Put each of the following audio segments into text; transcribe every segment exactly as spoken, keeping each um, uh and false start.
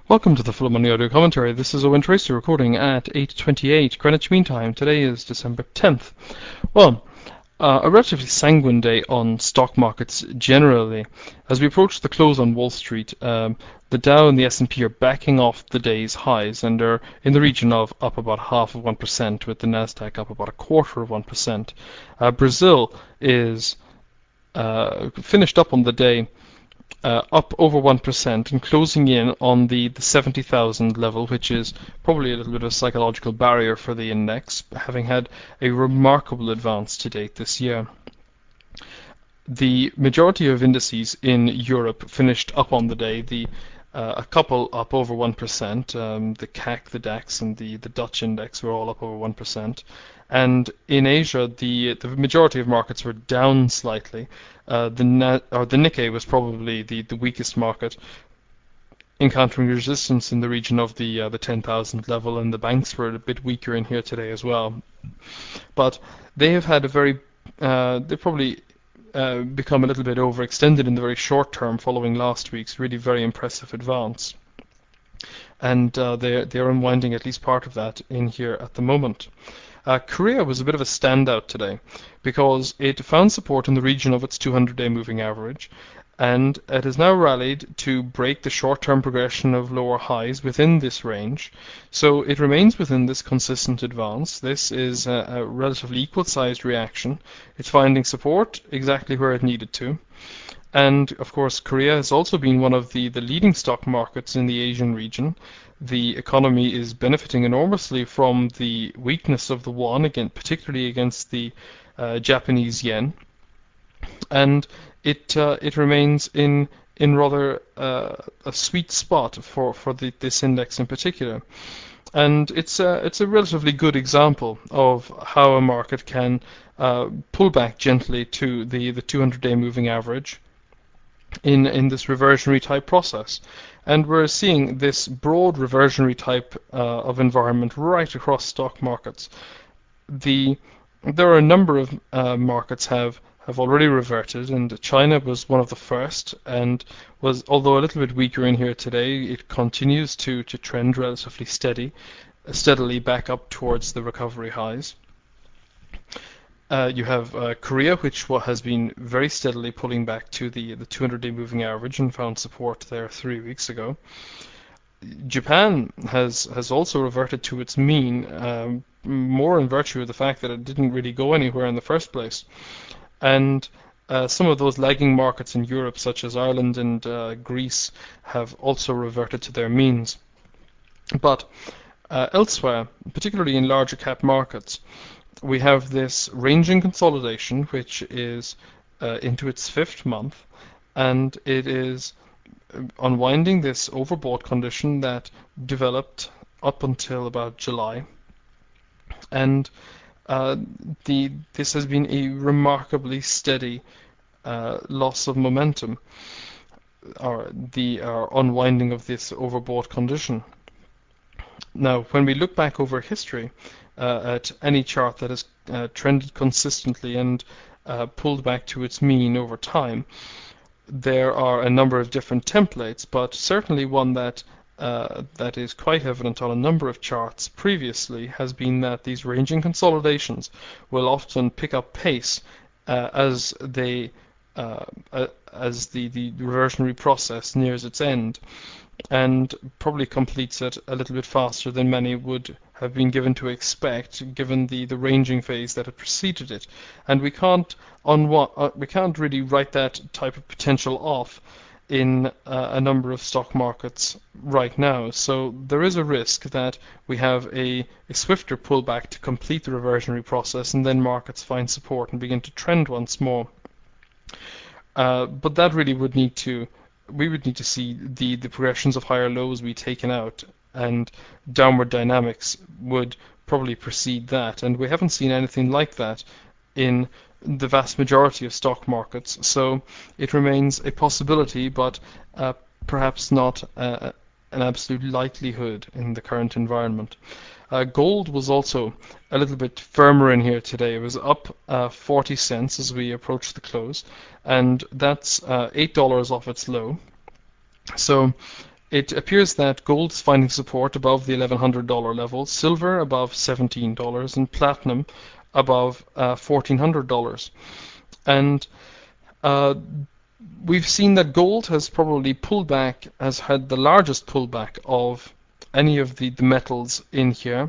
Welcome to the Full Money Audio Commentary. This is Owen Tracy recording at eight twenty-eight Greenwich Mean Time. Today is December tenth. Well, uh, a relatively sanguine day on stock markets generally. As we approach the close on Wall Street, um, the Dow and the S and P are backing off the day's highs and are in the region of up about half of one percent, with the Nasdaq up about a quarter of one percent. Uh, Brazil is uh, finished up on the day uh, up over one percent and closing in on the, the seventy thousand level, which is probably a little bit of a psychological barrier for the index, having had a remarkable advance to date this year. The majority of indices in Europe finished up on the day. The uh, a couple up over one percent. Um, the C A C, the DAX, and the, the Dutch index were all up over one percent. And in Asia, the the majority of markets were down slightly. Uh, the Na- or the Nikkei was probably the, the weakest market, encountering resistance in the region of the uh, the ten thousand level, and the banks were a bit weaker in here today as well. But they have had a very uh, they probably uh, become a little bit overextended in the very short term following last week's really very impressive advance. And uh, they're, they're unwinding at least part of that in here at the moment. Uh, Korea was a bit of a standout today because it found support in the region of its two hundred day moving average, and it has now rallied to break the short-term progression of lower highs within this range. So it remains within this consistent advance. This is a, a relatively equal-sized reaction. It's finding support exactly where it needed to. And of course, Korea has also been one of the, the leading stock markets in the Asian region. The economy is benefiting enormously from the weakness of the won, again, particularly against the uh, Japanese yen. And it uh, it remains in in rather uh, a sweet spot for for the, this index in particular, and it's a it's a relatively good example of how a market can uh, pull back gently to the the two hundred day moving average in in this reversionary type process. And we're seeing this broad reversionary type uh, of environment right across stock markets. The there are a number of uh, markets have have already reverted, and China was one of the first, and was, although a little bit weaker in here today, it continues to to trend relatively steady, steadily back up towards the recovery highs. Uh, you have uh, Korea, which wa- has been very steadily pulling back to the the two hundred day moving average and found support there three weeks ago. Japan has has also reverted to its mean, um, more in virtue of the fact that it didn't really go anywhere in the first place. And uh, some of those lagging markets in Europe, such as Ireland and uh, Greece, have also reverted to their means. But uh, elsewhere, particularly in larger cap markets, we have this ranging consolidation, which is uh, into its fifth month, and it is unwinding this overbought condition that developed up until about July. And uh, the this has been a remarkably steady uh, loss of momentum, or the uh, unwinding of this overbought condition. Now, when we look back over history uh, at any chart that has uh, trended consistently and uh, pulled back to its mean over time, there are a number of different templates, but certainly one that uh, that is quite evident on a number of charts previously has been that these ranging consolidations will often pick up pace uh, as they uh, uh, as the, the reversionary process nears its end, and probably completes it a little bit faster than many would have been given to expect, given the, the ranging phase that had preceded it. And we can't unwa- uh, we can't really write that type of potential off in uh, a number of stock markets right now. So there is a risk that we have a, a swifter pullback to complete the reversionary process, and then markets find support and begin to trend once more. Uh, but that really would need to we would need to see the, the progressions of higher lows be taken out, and downward dynamics would probably precede that, and we haven't seen anything like that in the vast majority of stock markets. So it remains a possibility, but uh, perhaps not uh, an absolute likelihood in the current environment. Uh, gold was also a little bit firmer in here today. It was up uh, forty cents as we approached the close, and that's uh, eight dollars off its low. So it appears that gold is finding support above the eleven hundred dollars level, silver above seventeen dollars, and platinum above uh, fourteen hundred dollars. And uh, we've seen that gold has probably pulled back, has had the largest pullback of any of the, the metals in here.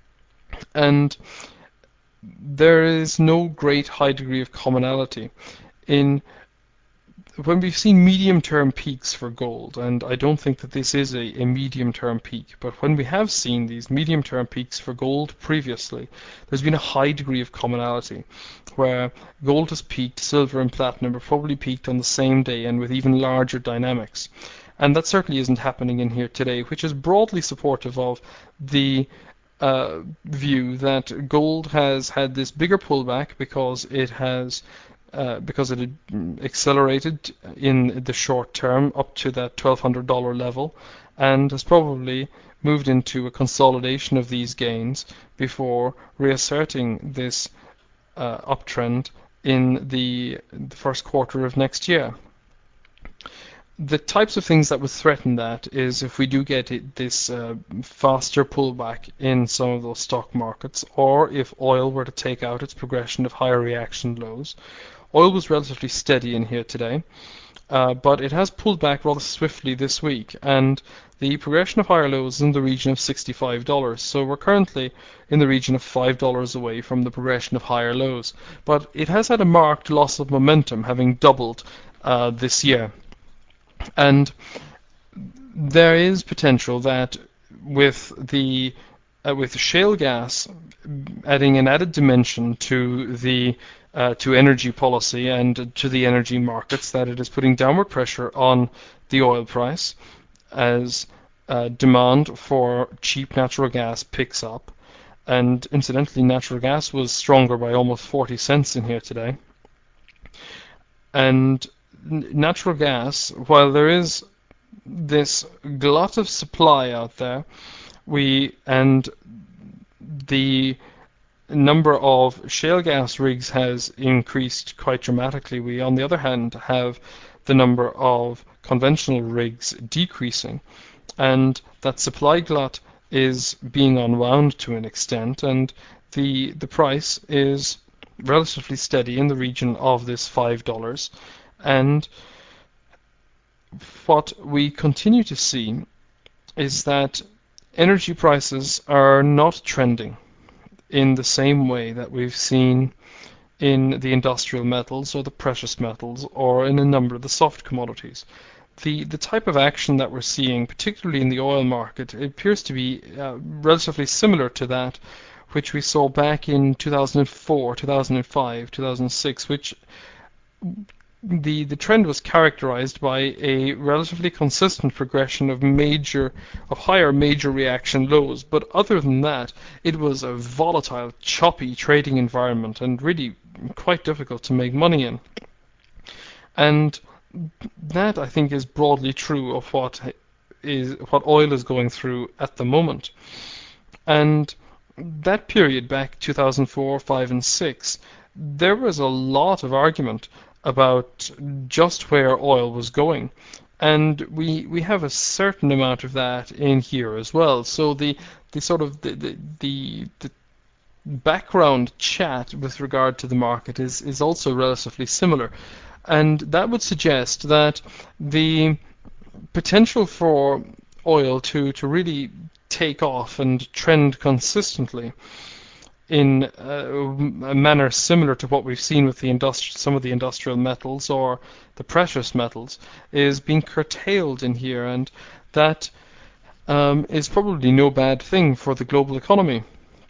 And there is no great high degree of commonality in when we've seen medium-term peaks for gold, and I don't think that this is a, a medium-term peak, but when we have seen these medium-term peaks for gold previously, there's been a high degree of commonality, where gold has peaked, silver and platinum have probably peaked on the same day and with even larger dynamics. And that certainly isn't happening in here today, which is broadly supportive of the uh, view that gold has had this bigger pullback because it has Uh, because it had accelerated in the short term up to that twelve hundred dollars level, and has probably moved into a consolidation of these gains before reasserting this uh, uptrend in the, the first quarter of next year. The types of things that would threaten that is if we do get it, this uh, faster pullback in some of those stock markets, or if oil were to take out its progression of higher reaction lows. Oil was relatively steady in here today, uh, but it has pulled back rather swiftly this week, and the progression of higher lows is in the region of sixty-five dollars. So we're currently in the region of five dollars away from the progression of higher lows. But it has had a marked loss of momentum, having doubled uh, this year. And there is potential that with the uh, with shale gas adding an added dimension to the Uh, to energy policy and to the energy markets, that it is putting downward pressure on the oil price as uh, demand for cheap natural gas picks up. And incidentally, natural gas was stronger by almost forty cents in here today. And natural gas, while there is this glut of supply out there, we and the number of shale gas rigs has increased quite dramatically. We, on the other hand, have the number of conventional rigs decreasing, and that supply glut is being unwound to an extent, and the the price is relatively steady in the region of this five dollars. And what we continue to see is that energy prices are not trending in the same way that we've seen in the industrial metals or the precious metals or in a number of the soft commodities. The the type of action that we're seeing, particularly in the oil market, it appears to be uh, relatively similar to that which we saw back in two thousand four, two thousand five, two thousand six, which the the trend was characterized by a relatively consistent progression of major of higher major reaction lows, but other than that it was a volatile, choppy trading environment and really quite difficult to make money in. And that, I think, is broadly true of what is what oil is going through at the moment. And that period back two thousand four, five and six, there was a lot of argument about just where oil was going, and we we have a certain amount of that in here as well. So the the sort of the the, the, the background chat with regard to the market is is also relatively similar, and that would suggest that the potential for oil to to really take off and trend consistently in uh, a manner similar to what we've seen with the industri- some of the industrial metals or the precious metals is being curtailed in here, and that um, is probably no bad thing for the global economy.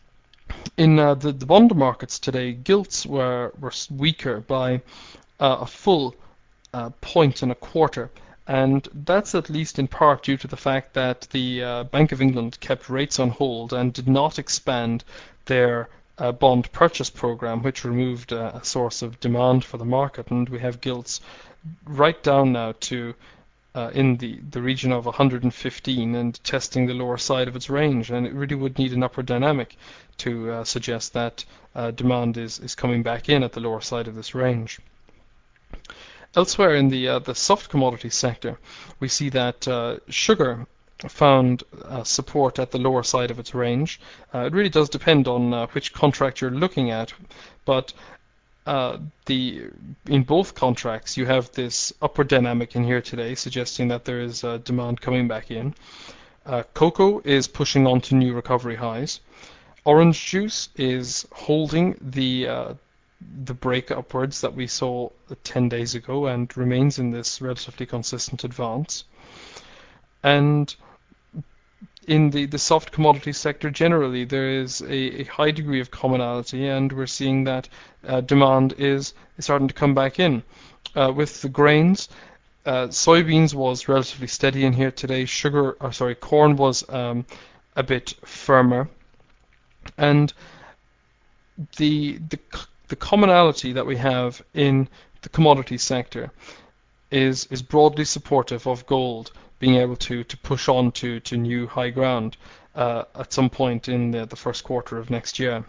In uh, the, the bond markets today, gilts were, were weaker by uh, a full uh, point and a quarter, and that's at least in part due to the fact that the uh, Bank of England kept rates on hold and did not expand their uh, bond purchase program, which removed uh, a source of demand for the market, and we have gilts right down now to uh, in the, the region of one hundred fifteen and testing the lower side of its range, and it really would need an upward dynamic to uh, suggest that uh, demand is, is coming back in at the lower side of this range. Elsewhere in the uh, the soft commodity sector, we see that uh, sugar found uh, support at the lower side of its range. Uh, it really does depend on uh, which contract you're looking at, but uh, the in both contracts you have this upward dynamic in here today, suggesting that there is uh, demand coming back in. Uh, cocoa is pushing on to new recovery highs. Orange juice is holding the uh, the break upwards that we saw ten days ago and remains in this relatively consistent advance. And in the, the soft commodity sector generally, there is a, a high degree of commonality, and we're seeing that uh, demand is, is starting to come back in. Uh, with the grains, uh, soybeans was relatively steady in here today. Sugar, or sorry, corn was um, a bit firmer, and the the the commonality that we have in the commodity sector is is broadly supportive of gold being able to to push on to to new high ground uh, at some point in the, the first quarter of next year.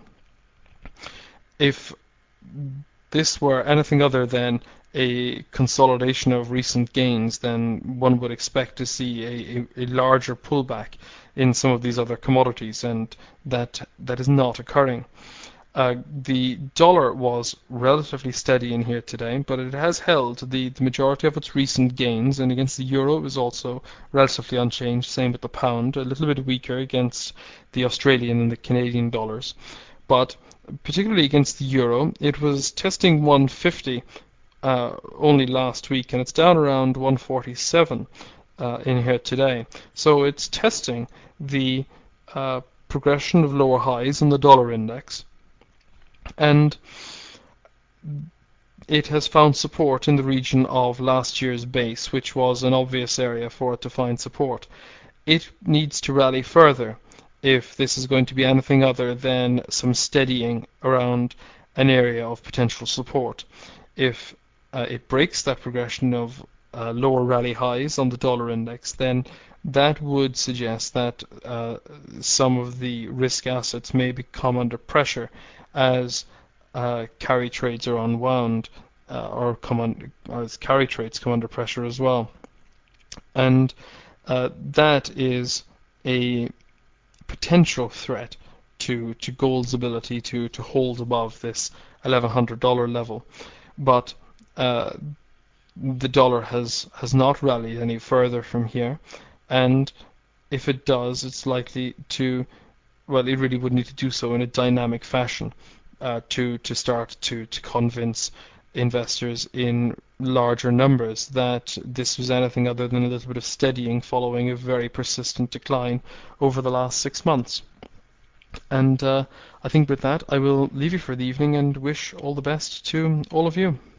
If this were anything other than a consolidation of recent gains, then one would expect to see a, a, a larger pullback in some of these other commodities, and that that is not occurring. Uh, the dollar was relatively steady in here today, but it has held the, the majority of its recent gains, and against the euro it was also relatively unchanged. Same with the pound, a little bit weaker against the Australian and the Canadian dollars. But particularly against the euro, it was testing one fifty uh, only last week, and it's down around one forty-seven uh, in here today. So it's testing the uh, progression of lower highs in the dollar index, and it has found support in the region of last year's base, which was an obvious area for it to find support. It needs to rally further if this is going to be anything other than some steadying around an area of potential support. If uh, it breaks that progression of uh, lower rally highs on the dollar index, then that would suggest that uh, some of the risk assets may become under pressure as uh, carry trades are unwound, uh, or come on, or as carry trades come under pressure as well. And uh, that is a potential threat to to gold's ability to to hold above this eleven hundred dollar level. But uh, the dollar has has not rallied any further from here, and if it does, it's likely to, well, it really would need to do so in a dynamic fashion uh, to to start to to convince investors in larger numbers that this was anything other than a little bit of steadying following a very persistent decline over the last six months. And uh, I think with that, I will leave you for the evening and wish all the best to all of you.